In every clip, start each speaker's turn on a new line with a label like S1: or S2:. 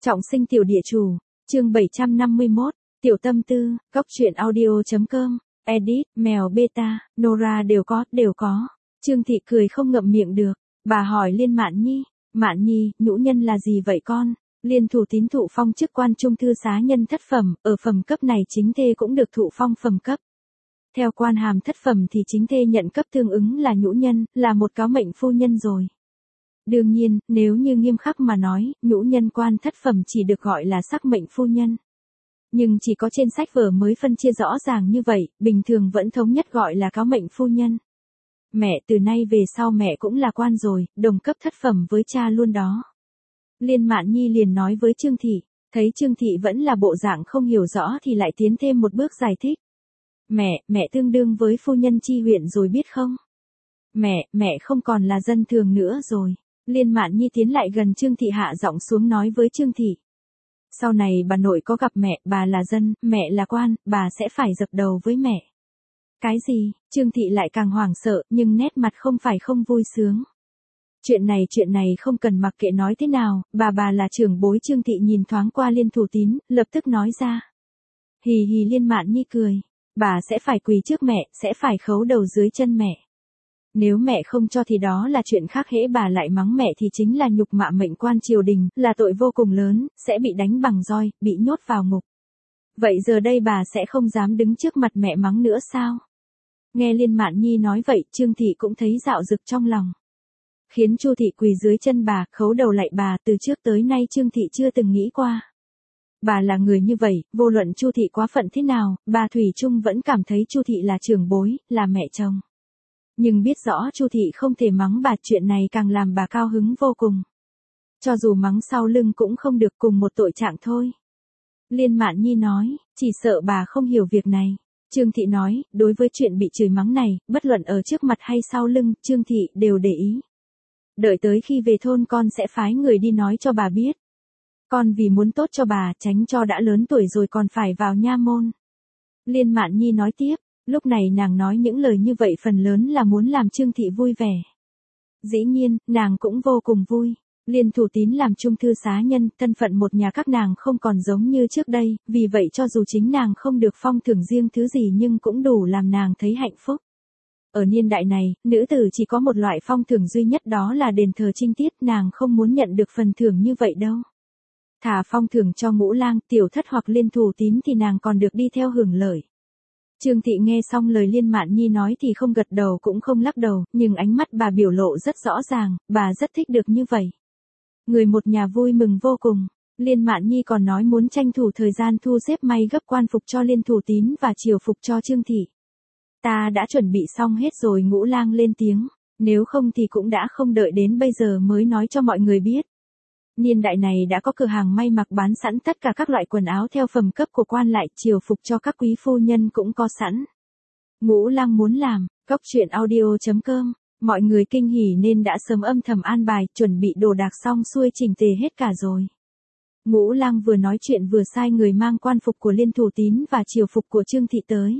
S1: Trọng sinh tiểu địa chủ, chương 751, tiểu tâm tư, góc truyện audio.com, edit, mèo beta, Nora đều có. Trương Thị cười không ngậm miệng được, bà hỏi Liên Mạn Nhi, nhũ nhân là gì vậy con? Liên Thủ Tín thụ phong chức quan trung thư xá nhân thất phẩm, ở phẩm cấp này chính thê cũng được thụ phong phẩm cấp. Theo quan hàm thất phẩm thì chính thê nhận cấp tương ứng là nhũ nhân, là một cáo mệnh phu nhân rồi. Đương nhiên, nếu như nghiêm khắc mà nói, nhũ nhân quan thất phẩm chỉ được gọi là sắc mệnh phu nhân. Nhưng chỉ có trên sách vở mới phân chia rõ ràng như vậy, bình thường vẫn thống nhất gọi là cáo mệnh phu nhân. Mẹ từ nay về sau mẹ cũng là quan rồi, đồng cấp thất phẩm với cha luôn đó. Liên Mạn Nhi liền nói với Trương Thị, thấy Trương Thị vẫn là bộ dạng không hiểu rõ thì lại tiến thêm một bước giải thích. Mẹ tương đương với phu nhân chi huyện rồi biết không? Mẹ không còn là dân thường nữa rồi. Liên Mạn Nhi tiến lại gần Trương Thị hạ giọng xuống nói với Trương Thị. Sau này bà nội có gặp mẹ, bà là dân, mẹ là quan, bà sẽ phải dập đầu với mẹ. Cái gì? Trương Thị lại càng hoảng sợ, nhưng nét mặt không phải không vui sướng. Chuyện này không cần mặc kệ nói thế nào, bà là trưởng bối. Trương Thị nhìn thoáng qua Liên Thủ Tín, lập tức nói ra. Hì hì. Liên Mạn Nhi cười. Bà sẽ phải quỳ trước mẹ, sẽ phải khấu đầu dưới chân mẹ. Nếu mẹ không cho thì đó là chuyện khác, hễ bà lại mắng mẹ thì chính là nhục mạ mệnh quan triều đình, là tội vô cùng lớn, sẽ bị đánh bằng roi, bị nhốt vào ngục. Vậy giờ đây bà sẽ không dám đứng trước mặt mẹ mắng nữa sao? Nghe Liên Mạn Nhi nói vậy, Trương Thị cũng thấy dạo dực trong lòng. Khiến Chu Thị quỳ dưới chân bà, khấu đầu lạy bà, từ trước tới nay Trương Thị chưa từng nghĩ qua. Bà là người như vậy, vô luận Chu Thị quá phận thế nào, bà thủy chung vẫn cảm thấy Chu Thị là trưởng bối, là mẹ chồng. Nhưng biết rõ Chu Thị không thể mắng bà, chuyện này càng làm bà cao hứng vô cùng. Cho dù mắng sau lưng cũng không được, cùng một tội trạng thôi. Liên Mạn Nhi nói, chỉ sợ bà không hiểu việc này. Trương Thị nói, đối với chuyện bị chửi mắng này, bất luận ở trước mặt hay sau lưng, Trương Thị đều để ý. Đợi tới khi về thôn con sẽ phái người đi nói cho bà biết. Con vì muốn tốt cho bà, tránh cho đã lớn tuổi rồi còn phải vào nha môn. Liên Mạn Nhi nói tiếp, lúc này nàng nói những lời như vậy phần lớn là muốn làm Trương Thị vui vẻ. Dĩ nhiên, nàng cũng vô cùng vui. Liên Thủ Tín làm trung thư xá nhân, thân phận một nhà các nàng không còn giống như trước đây, vì vậy cho dù chính nàng không được phong thưởng riêng thứ gì nhưng cũng đủ làm nàng thấy hạnh phúc. Ở niên đại này, nữ tử chỉ có một loại phong thưởng duy nhất, đó là đền thờ trinh tiết, nàng không muốn nhận được phần thưởng như vậy đâu. Thả phong thưởng cho Ngũ Lang, Tiểu Thất hoặc Liên Thủ Tín thì nàng còn được đi theo hưởng lợi. Trương Thị nghe xong lời Liên Mạn Nhi nói thì không gật đầu cũng không lắc đầu, nhưng ánh mắt bà biểu lộ rất rõ ràng, bà rất thích được như vậy. Người một nhà vui mừng vô cùng. Liên Mạn Nhi còn nói muốn tranh thủ thời gian thu xếp may gấp quan phục cho Liên Thủ Tín và triều phục cho Trương Thị. Ta đã chuẩn bị xong hết rồi. Ngũ Lang lên tiếng, nếu không thì cũng đã không đợi đến bây giờ mới nói cho mọi người biết. Niên đại này đã có cửa hàng may mặc bán sẵn tất cả các loại quần áo theo phẩm cấp của quan lại, triều phục cho các quý phu nhân cũng có sẵn. Ngũ Lang muốn làm, góc truyện audio.com, mọi người kinh hỉ nên đã sớm âm thầm an bài, chuẩn bị đồ đạc xong xuôi chỉnh tề hết cả rồi. Ngũ Lang vừa nói chuyện vừa sai người mang quan phục của Liên Thủ Tín và triều phục của Trương Thị tới.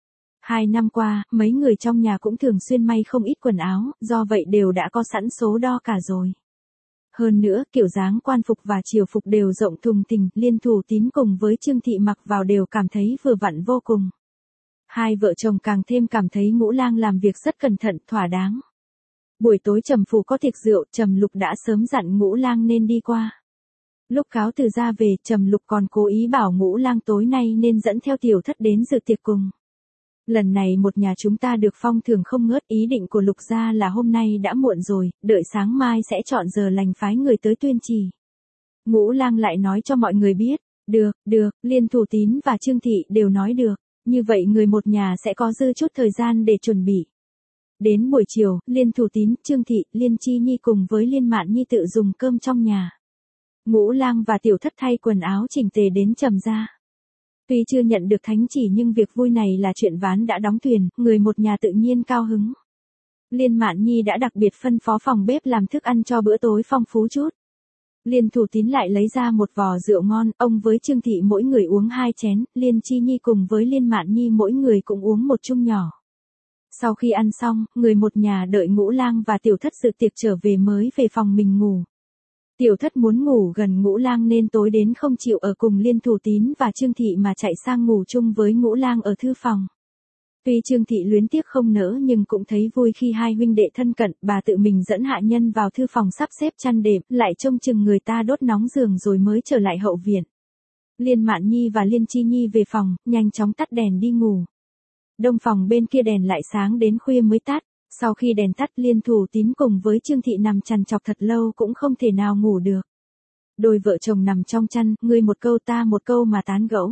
S1: 2 năm qua, mấy người trong nhà cũng thường xuyên may không ít quần áo, do vậy đều đã có sẵn số đo cả rồi. Hơn nữa, kiểu dáng quan phục và triều phục đều rộng thùng thình, Liên Thủ Tín cùng với Trương Thị mặc vào đều cảm thấy vừa vặn vô cùng. Hai vợ chồng càng thêm cảm thấy Ngũ Lang làm việc rất cẩn thận, thỏa đáng. Buổi tối Trầm phủ có tiệc rượu, Trầm Lục đã sớm dặn Ngũ Lang nên đi qua. Lúc cáo từ ra về, Trầm Lục còn cố ý bảo Ngũ Lang tối nay nên dẫn theo Tiểu Thất đến dự tiệc cùng. Lần này một nhà chúng ta được phong thưởng không ngớt, ý định của Lục gia là hôm nay đã muộn rồi, đợi sáng mai sẽ chọn giờ lành phái người tới tuyên chỉ. Ngũ Lang lại nói cho mọi người biết, được, Liên Thủ Tín và Trương Thị đều nói được, như vậy người một nhà sẽ có dư chút thời gian để chuẩn bị. Đến buổi chiều, Liên Thủ Tín, Trương Thị, Liên Chi Nhi cùng với Liên Mạn Nhi tự dùng cơm trong nhà. Ngũ Lang và Tiểu Thất thay quần áo chỉnh tề đến Trầm gia. Tuy chưa nhận được thánh chỉ nhưng việc vui này là chuyện ván đã đóng thuyền, người một nhà tự nhiên cao hứng. Liên Mạn Nhi đã đặc biệt phân phó phòng bếp làm thức ăn cho bữa tối phong phú chút. Liên Thủ Tín lại lấy ra một vò rượu ngon, ông với Trương Thị mỗi người uống 2 chén, Liên Chi Nhi cùng với Liên Mạn Nhi mỗi người cũng uống một chung nhỏ. Sau khi ăn xong, người một nhà đợi Ngũ Lang và Tiểu Thất dự tiệc trở về mới về phòng mình ngủ. Tiểu Thất muốn ngủ gần Ngũ Lang nên tối đến không chịu ở cùng Liên Thủ Tín và Trương Thị mà chạy sang ngủ chung với Ngũ Lang ở thư phòng. Tuy Trương Thị luyến tiếc không nỡ nhưng cũng thấy vui khi hai huynh đệ thân cận, bà tự mình dẫn hạ nhân vào thư phòng sắp xếp chăn đệm, lại trông chừng người ta đốt nóng giường rồi mới trở lại hậu viện. Liên Mạn Nhi và Liên Chi Nhi về phòng, nhanh chóng tắt đèn đi ngủ. Đông phòng bên kia đèn lại sáng đến khuya mới tắt, sau khi đèn tắt Liên Thủ Tín cùng với Trương Thị nằm chằn chọc thật lâu cũng không thể nào ngủ được. Đôi vợ chồng nằm trong chăn, ngươi một câu ta một câu mà tán gẫu.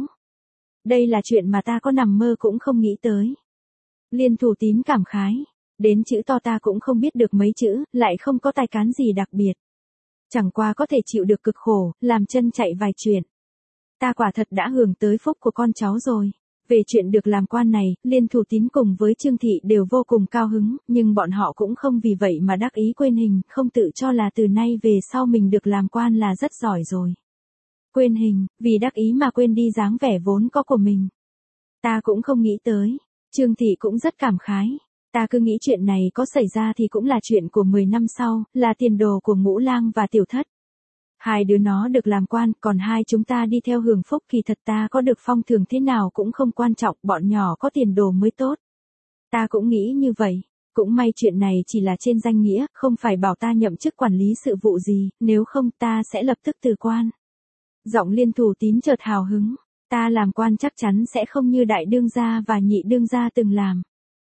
S1: Đây là chuyện mà ta có nằm mơ cũng không nghĩ tới. Liên Thủ Tín cảm khái, đến chữ to ta cũng không biết được mấy chữ, lại không có tài cán gì đặc biệt. Chẳng qua có thể chịu được cực khổ, làm chân chạy vài chuyện. Ta quả thật đã hưởng tới phúc của con cháu rồi. Về chuyện được làm quan này, Liên Thủ Tín cùng với Trương Thị đều vô cùng cao hứng, nhưng bọn họ cũng không vì vậy mà đắc ý quên hình, không tự cho là từ nay về sau mình được làm quan là rất giỏi rồi. Quên hình, vì đắc ý mà quên đi dáng vẻ vốn có của mình. Ta cũng không nghĩ tới. Trương Thị cũng rất cảm khái. Ta cứ nghĩ chuyện này có xảy ra thì cũng là chuyện của 10 năm sau, là tiền đồ của Ngũ Lang và Tiểu Thất. Hai đứa nó được làm quan, còn hai chúng ta đi theo hưởng phúc, kỳ thật ta có được phong thưởng thế nào cũng không quan trọng, bọn nhỏ có tiền đồ mới tốt. Ta cũng nghĩ như vậy. Cũng may chuyện này chỉ là trên danh nghĩa, không phải bảo ta nhậm chức quản lý sự vụ gì, nếu không ta sẽ lập tức từ quan. Giọng Liên Thủ Tín chợt hào hứng. Ta làm quan chắc chắn sẽ không như đại đương gia và nhị đương gia từng làm.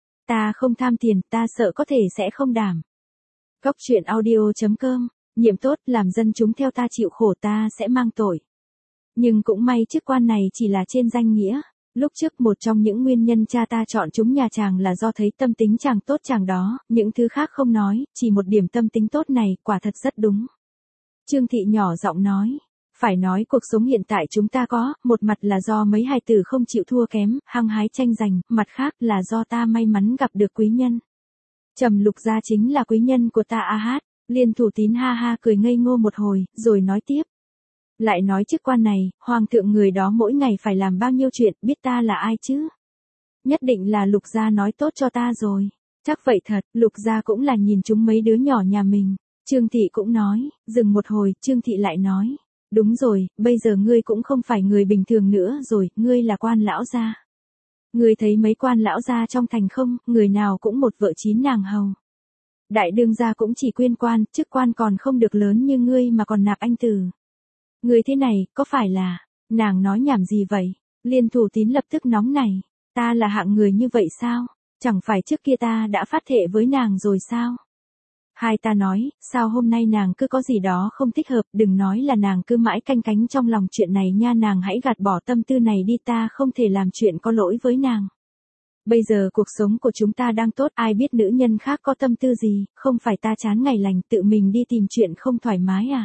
S1: Ta không tham tiền, ta sợ có thể sẽ không đảm. Góc truyện audio.com, nhiệm tốt, làm dân chúng theo ta chịu khổ ta sẽ mang tội. Nhưng cũng may chức quan này chỉ là trên danh nghĩa. Lúc trước một trong những nguyên nhân cha ta chọn chúng nhà chàng là do thấy tâm tính chàng tốt chàng đó, những thứ khác không nói, chỉ một điểm tâm tính tốt này, quả thật rất đúng. Trương Thị nhỏ giọng nói. Phải nói cuộc sống hiện tại chúng ta có, một mặt là do mấy hài tử không chịu thua kém, hăng hái tranh giành, mặt khác là do ta may mắn gặp được quý nhân. Trầm Lục gia chính là quý nhân của ta a hát. Liên Thủ Tín ha ha cười ngây ngô một hồi, rồi nói tiếp. Lại nói chức quan này, hoàng thượng người đó mỗi ngày phải làm bao nhiêu chuyện, biết ta là ai chứ? Nhất định là Lục gia nói tốt cho ta rồi. Chắc vậy thật, Lục gia cũng là nhìn chúng mấy đứa nhỏ nhà mình. Trương Thị cũng nói, dừng một hồi, Trương Thị lại nói. Đúng rồi, bây giờ ngươi cũng không phải người bình thường nữa rồi, ngươi là quan lão gia. Ngươi thấy mấy quan lão gia trong thành không, người nào cũng một vợ 9 nàng hầu. Đại đương gia cũng chỉ quyên quan, chức quan còn không được lớn như ngươi mà còn nạp anh tử. Ngươi thế này, có phải là, nàng nói nhảm gì vậy? Liên Thủ Tín lập tức nóng này, ta là hạng người như vậy sao? Chẳng phải trước kia ta đã phát thệ với nàng rồi sao? Hai ta nói, sao hôm nay nàng cứ có gì đó không thích hợp, đừng nói là nàng cứ mãi canh cánh trong lòng chuyện này nha, nàng hãy gạt bỏ tâm tư này đi, ta không thể làm chuyện có lỗi với nàng. Bây giờ cuộc sống của chúng ta đang tốt, ai biết nữ nhân khác có tâm tư gì, không phải ta chán ngày lành tự mình đi tìm chuyện không thoải mái à?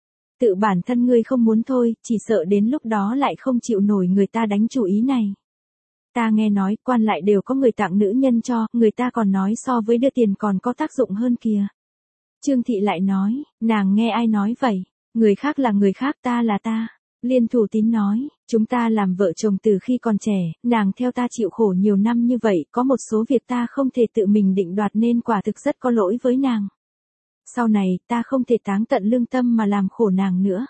S1: Tự bản thân ngươi không muốn thôi, chỉ sợ đến lúc đó lại không chịu nổi người ta đánh chủ ý này. Ta nghe nói, quan lại đều có người tặng nữ nhân cho, người ta còn nói so với đưa tiền còn có tác dụng hơn kìa. Trương Thị lại nói, nàng nghe ai nói vậy? Người khác là người khác, ta là ta. Liên Thủ Tín nói, chúng ta làm vợ chồng từ khi còn trẻ, nàng theo ta chịu khổ nhiều năm như vậy, có một số việc ta không thể tự mình định đoạt nên quả thực rất có lỗi với nàng. Sau này, ta không thể táng tận lương tâm mà làm khổ nàng nữa.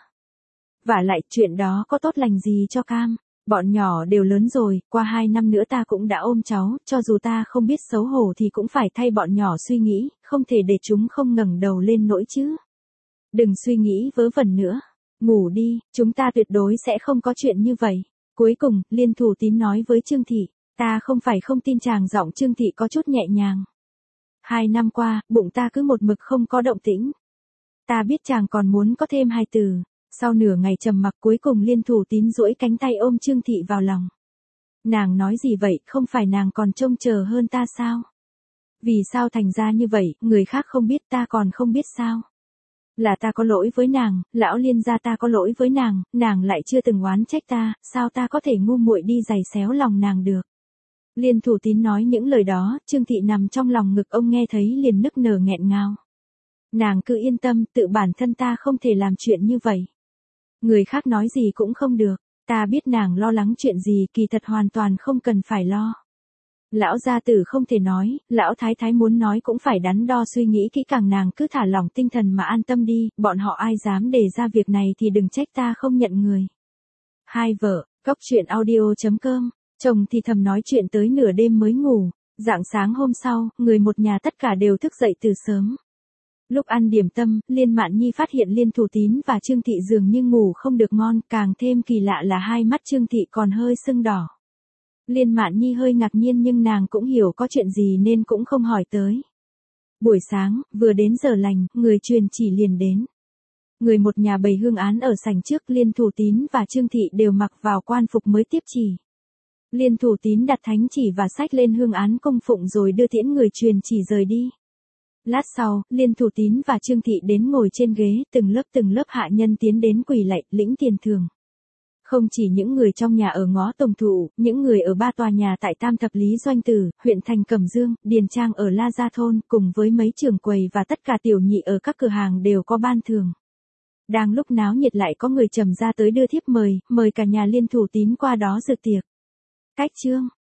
S1: Vả lại, chuyện đó có tốt lành gì cho cam? Bọn nhỏ đều lớn rồi, qua 2 năm nữa ta cũng đã ôm cháu, cho dù ta không biết xấu hổ thì cũng phải thay bọn nhỏ suy nghĩ, không thể để chúng không ngẩng đầu lên nỗi chứ. Đừng suy nghĩ vớ vẩn nữa. Ngủ đi, chúng ta tuyệt đối sẽ không có chuyện như vậy. Cuối cùng, Liên Thủ Tín nói với Trương Thị, ta không phải không tin chàng, giọng Trương Thị có chút nhẹ nhàng. 2 năm qua, bụng ta cứ một mực không có động tĩnh. Ta biết chàng còn muốn có thêm 2 từ. Sau nửa ngày trầm mặc cuối cùng Liên Thủ Tín duỗi cánh tay ôm Trương Thị vào lòng. Nàng nói gì vậy, không phải nàng còn trông chờ hơn ta sao? Vì sao thành ra như vậy, người khác không biết ta còn không biết sao? Là ta có lỗi với nàng, lão Liên gia ta có lỗi với nàng lại chưa từng oán trách ta, sao ta có thể ngu muội đi giày xéo lòng nàng được? Liên Thủ Tín nói những lời đó, Trương Thị nằm trong lòng ngực ông nghe thấy liền nức nở nghẹn ngào. Nàng cứ yên tâm, tự bản thân ta không thể làm chuyện như vậy. Người khác nói gì cũng không được, ta biết nàng lo lắng chuyện gì, kỳ thật hoàn toàn không cần phải lo. Lão gia tử không thể nói, lão thái thái muốn nói cũng phải đắn đo suy nghĩ kỹ càng, nàng cứ thả lỏng tinh thần mà an tâm đi, bọn họ ai dám đề ra việc này thì đừng trách ta không nhận người. Hai vợ, Cóc truyện audio.com, chồng thì thầm nói chuyện tới nửa đêm mới ngủ, rạng sáng hôm sau, người một nhà tất cả đều thức dậy từ sớm. Lúc ăn điểm tâm, Liên Mạn Nhi phát hiện Liên Thủ Tín và Trương Thị dường như ngủ không được ngon, càng thêm kỳ lạ là hai mắt Trương Thị còn hơi sưng đỏ. Liên Mạn Nhi hơi ngạc nhiên nhưng nàng cũng hiểu có chuyện gì nên cũng không hỏi tới. Buổi sáng, vừa đến giờ lành, người truyền chỉ liền đến. Người một nhà bày hương án ở sảnh trước, Liên Thủ Tín và Trương Thị đều mặc vào quan phục mới tiếp chỉ. Liên Thủ Tín đặt thánh chỉ và sách lên hương án cung phụng rồi đưa tiễn người truyền chỉ rời đi. Lát sau, Liên Thủ Tín và Trương Thị đến ngồi trên ghế, từng lớp hạ nhân tiến đến quỳ lạy, lĩnh tiền thưởng. Không chỉ những người trong nhà ở ngõ Tổng Thụ, những người ở ba tòa nhà tại Tam Thập Lý Doanh Tử, huyện thành Cẩm Dương, Điền Trang ở La Gia Thôn, cùng với mấy trưởng quầy và tất cả tiểu nhị ở các cửa hàng đều có ban thưởng. Đang lúc náo nhiệt lại có người trầm ra tới đưa thiếp mời cả nhà Liên Thủ Tín qua đó dự tiệc. Cách chương